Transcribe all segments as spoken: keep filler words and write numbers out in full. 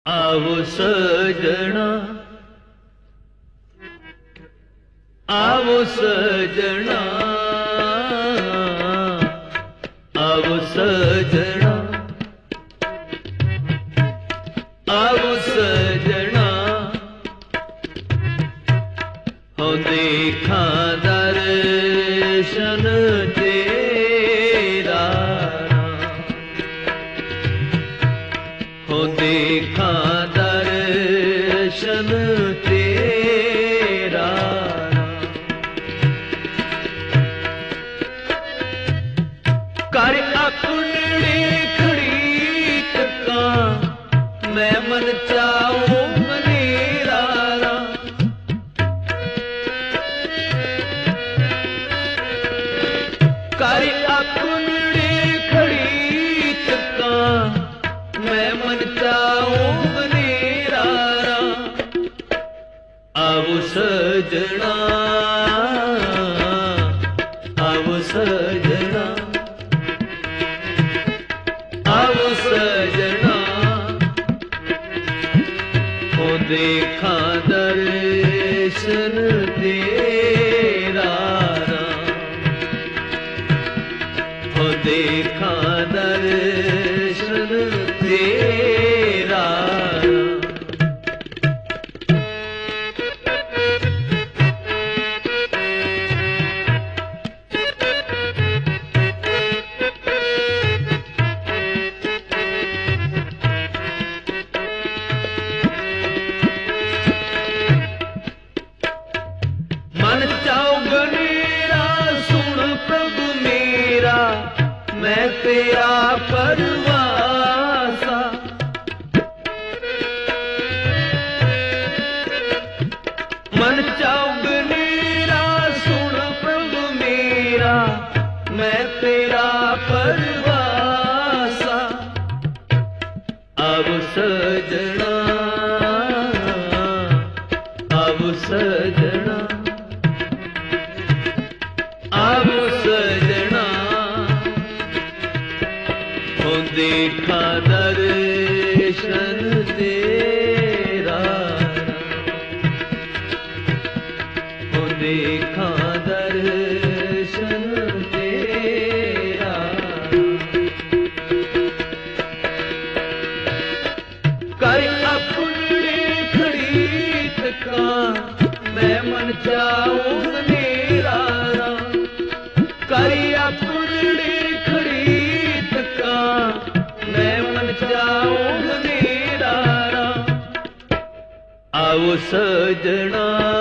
आवो सजना, आवो सजना, आवो सजना, आवो सजना, हो देखा दर्शन तेरा, हो देखा दर्शन तेरा। कर अपनी खड़ी तका मैं मन चाहूं मनेरा, कर अपनी खड़ी तका मैं मन चाहूं मनेरा। आवो सजना, आवो सजना, आवो सजना, हो देखा दर्शन तेरा, हो देखा दर्शन तेरा। मन चाओ गनेरा सुन प्रभु मेरा, मैं तेरा परवासा। मन चाओ गनेरा सुन प्रभु मेरा, मैं तेरा परवासा। आवो सजना, आवो सजना, आवो सजना, हो देखा दर्शन तेरा, हो देखा दर्शन तेरा। कर अपनी खड़ी तका मैं मन चाहूं मनेरा, करी अपनी खड़ी तका मैं मन चाहूं मनेरा। आवो सजना,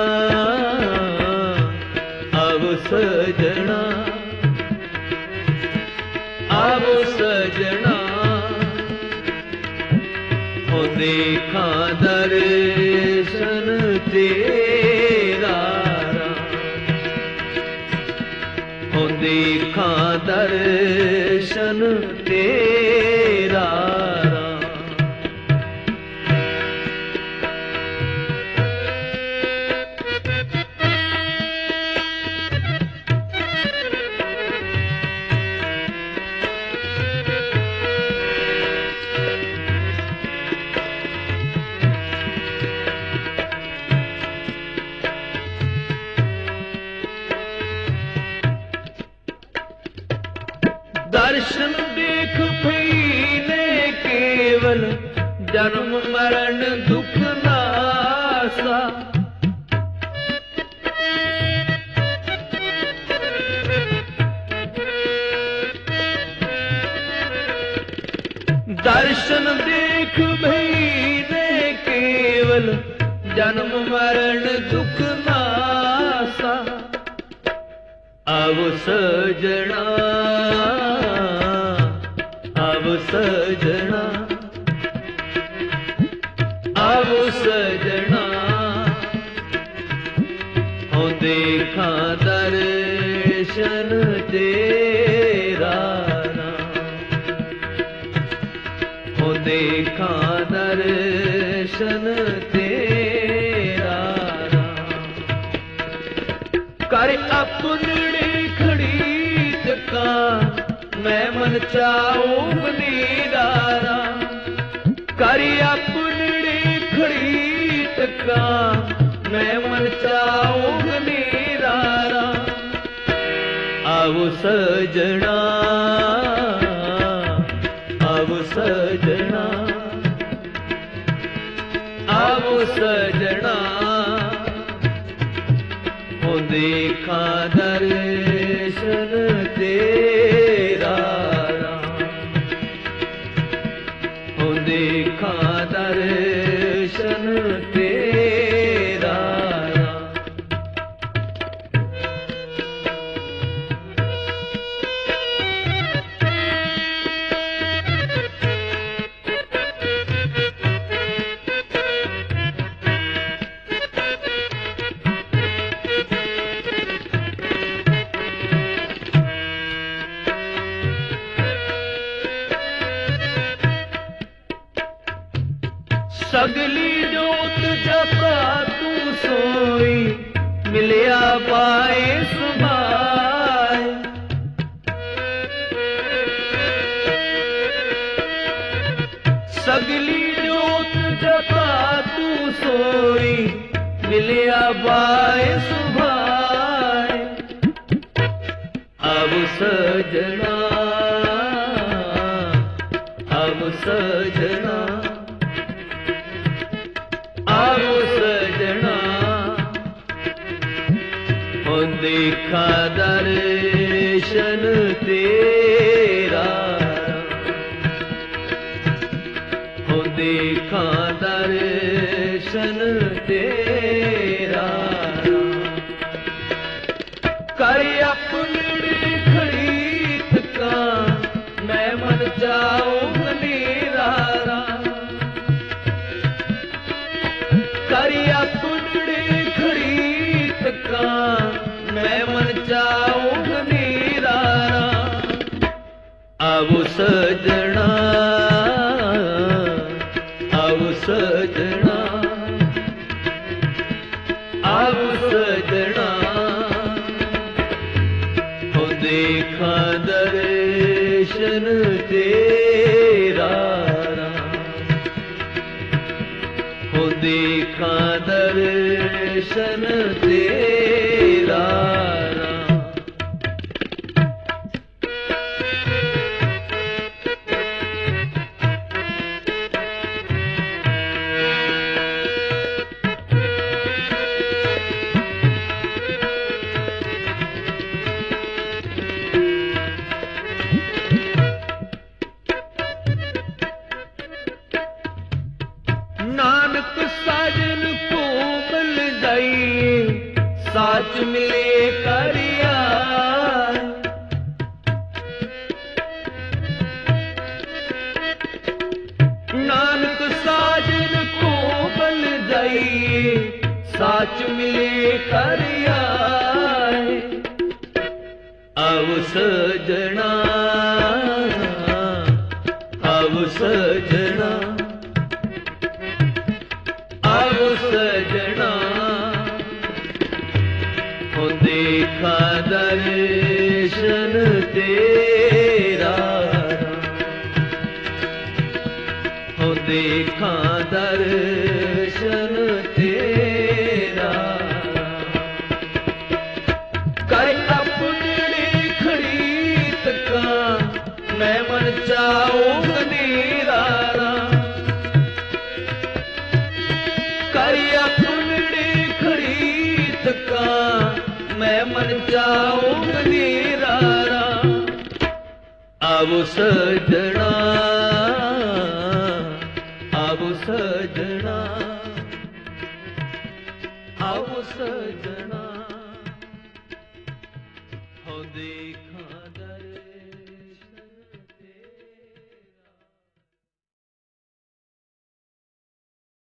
आवो सजना, आवो सजना, हो देखा दर्शन तेरा, हो देखा दर्शन तेरा। दर्शन देख भईने केवल जन्म मरण दुख नासा। दर्शन देख भईने केवल जन्म मरण दुख नासा। आवो सजना, आवो सजना, आवो सजना, हो देखा दर्शन तेरा, हो देखा दर्शन तेरा। कर अपनी खड़ी तका मैं मन चाहूं मनेरा, कर अपनी खड़ी तका मैं मन चाऊं नीरारा आओ सजना आओ सजना आओ सजना हो देखा दर्शन तेरा हो देखा दर्शन तेरा सगली जोत जपा तू सोई मिलिया पाए सुभाए सगली जोत जपा तू सोई मिलिया पाए सुभाए अब सजना अब सजना आओ सजना हो देखा दर्शन तेरा हो देखा दर्शन तेरा कर अपनी खड़ी तका मैं मन जाऊं नीरारा करिया कुंडड़ी खड़ी तका मैं मन चाऊं नीरारा आओ सजना आओ सजना आओ सजना हो देखा दर्शन तेरा हो देखा दर्शन तेरा नानक साजन को मिल जाइए साच मिले करिया नानक साजन को मिल जाइए साच मिले करिया अब सजना अब सजना आओ सजना हो देखा दर्शन तेरा हो देखा दर्शन तेरा कर अपनी खड़ी तका मैं मन चाऊं नीरारा करिया कुंडड़ी खड़ी तका मैं मन चाऊं नीरारा आओ सजना आओ सजना आओ सजना हो देख